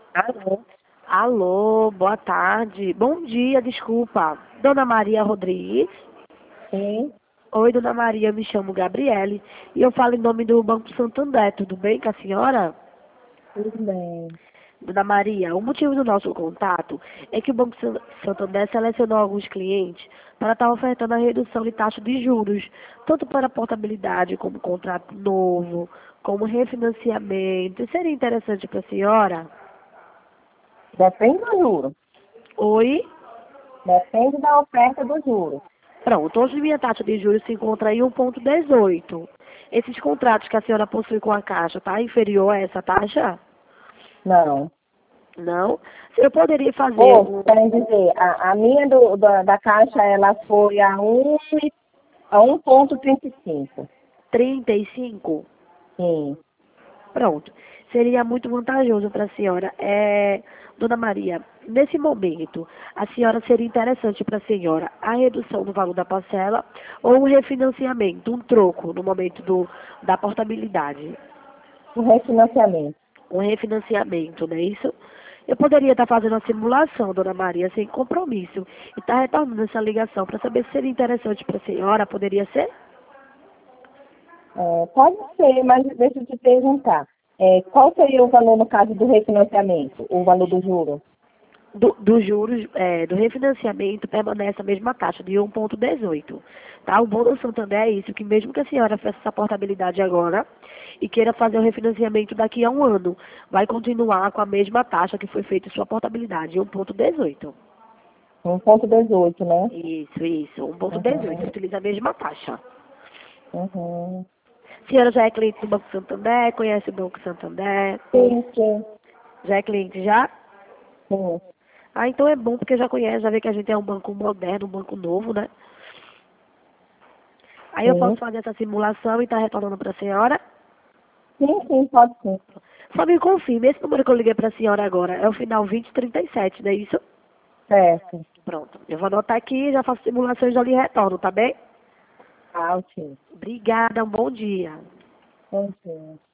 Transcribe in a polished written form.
Alô? Alô, boa tarde. Bom dia, desculpa. Dona Maria Rodrigues? Sim, Oi, Dona Maria, me chamo Gabriele e eu falo em nome do Banco Santander. Tudo bem com a senhora? tudo bem. Dona Maria, o motivo do nosso contato é que o Banco Santander selecionou alguns clientes para estar ofertando a redução de taxa de juros, tanto para portabilidade como contrato novo, como refinanciamento. Seria interessante para a senhora? Depende do juro. Oi? Depende da oferta do juro. Pronto, hoje minha taxa de juros se encontra em 1,18. Esses contratos que a senhora possui com a Caixa, está inferior a essa taxa? Não. Não? Eu poderia fazer Ou, um querem dizer, a minha da Caixa, ela foi a 1,35. 35? Sim. Pronto. Seria muito vantajoso para a senhora. Dona Maria, nesse momento, a senhora seria interessante para a senhora a redução do valor da parcela ou um refinanciamento, um troco no momento da portabilidade? O refinanciamento. Um refinanciamento, não é isso? Eu poderia estar fazendo a simulação, Dona Maria, sem compromisso, e estar retornando essa ligação para saber se seria interessante para a senhora, poderia ser? Pode ser, mas deixa eu te perguntar. Qual seria o valor no caso do refinanciamento? O valor do juro? Dos juros, do refinanciamento, permanece a mesma taxa, de 1,18. Tá? O bom do Santander é isso, que mesmo que a senhora faça essa portabilidade agora e queira fazer o refinanciamento daqui a um ano, vai continuar com a mesma taxa que foi feita sua portabilidade, 1,18. 1,18, né? Isso, 1,18. Uhum. Utiliza a mesma taxa. Uhum. A senhora já é cliente do Banco Santander, conhece o Banco Santander? Sim, sim, Já é cliente já? sim. Ah, então é bom porque já conhece, já vê que a gente é um banco moderno, um banco novo, né? Aí eu posso Sim. fazer essa simulação e estar retornando para a senhora. Sim, sim, pode sim. Só me confirme, esse número que eu liguei para a senhora agora é o final 2037, não é isso? Certo. Pronto. Eu vou anotar aqui, já faço simulações e já lhe retorno, tá bem? Ah, ok. Obrigada, um bom dia. Ok.